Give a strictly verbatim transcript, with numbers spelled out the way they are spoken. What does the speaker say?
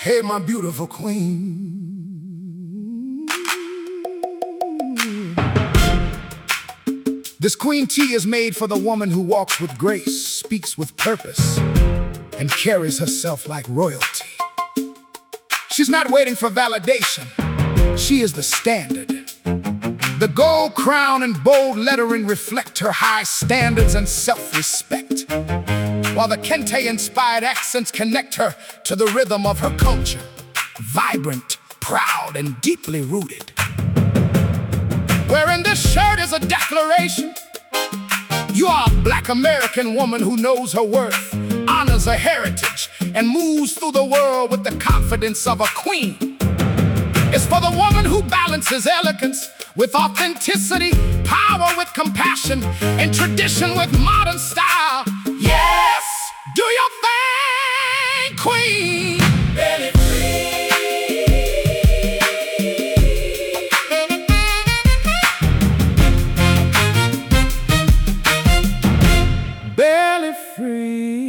Hey, my beautiful queen. This queen tea is made for the woman who walks with grace, speaks with purpose, and carries herself like royalty. She's not waiting for validation. She is the standard. The gold crown and bold lettering reflect her high standards and self-respect, while the kente-inspired accents connect her to the rhythm of her culture, vibrant, proud, and deeply rooted. Wearing this shirt is a declaration. You are a Black American woman who knows her worth, honors her heritage, and moves through the world with the confidence of a queen. It's for the woman who balances elegance with authenticity, power with compassion, and tradition with modern style. Yes, do your thing, queen. Belly free. Belly free.